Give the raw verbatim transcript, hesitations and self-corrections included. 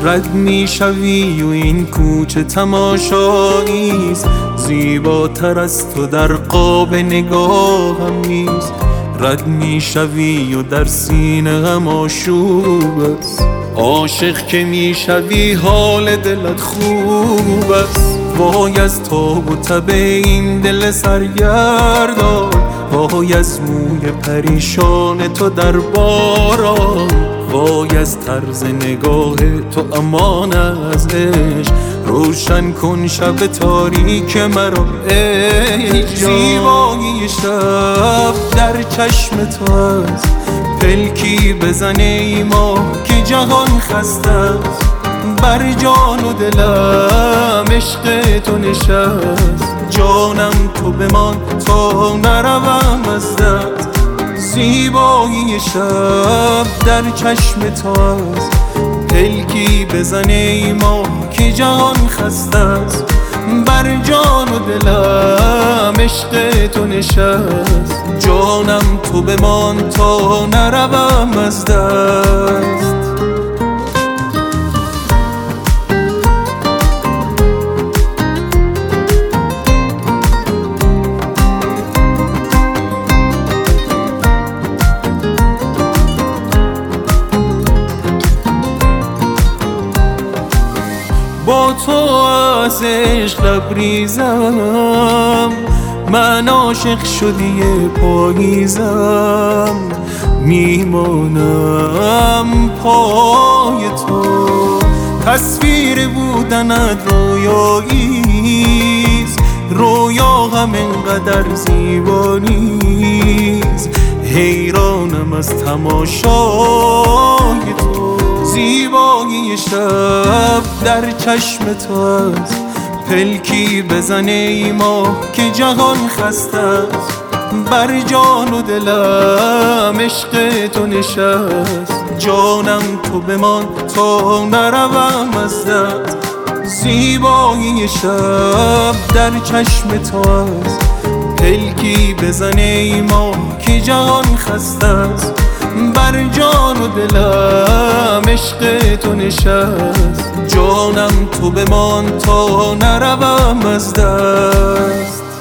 رد میشوی و این کوچه تماشاییست، زیباتر از تو در قاب نگاهم نیست. رد میشوی و در سینه غم آشوب است، عاشق که میشوی حال دلت خوب است. وای از تاب و تب این دل سرگردان، وای از موی پریشان تو در باران، وای از طرز نگاه تو امان از عشق. روشن کن شب تاریک مرا ای جان. زیبایی شب در چشم تو است، پلکی بزنه ای ما که جهان خسته است. بر جان و دلم عشق تو نشست، جانم تو بمان تا نروم از دست. زیبایی شب در چشم تو است، پلکی بزنه ای ما که جهان خسته است. بر جان و دلم عشق تو نشست، جانم تو بمان تا نروم از دست. با تو از عشق لبریزم، من عاشق شدی پاییزم. میمانم پای تو، تصویر بودنت رویاییست. رویا هم انقدر زیبا نیست، حیرانم از تماشای تو. زیبایی شب در چشم تو است، پلکی بزنه ای ما که جهان خسته است. بر جان و دلم عشق تو نشست، جانم تو بمان تا نروم از دست. زیبایی شب در چشم تو است، پلکی بزنه ای ما که جهان خسته است. بر جان و دلم عشق تو نشست، جانم تو بمان تا نروم از دست.